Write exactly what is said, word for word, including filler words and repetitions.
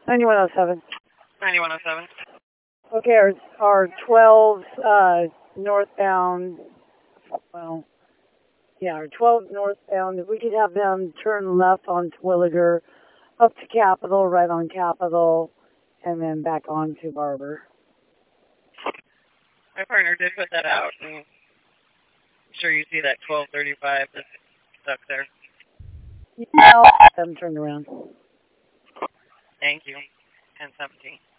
ninety-one oh seven. ninety-one oh seven. Okay, our, our twelve uh, northbound, well, yeah, our twelve northbound, if we could have them turn left on Twilliger, up to Capitol, right on Capitol, and then back on to Barber. My partner did put that out, and I'm sure you see that twelve thirty-five that's stuck there. Yeah, I'll have them turned around. Thank you. ten seventeen.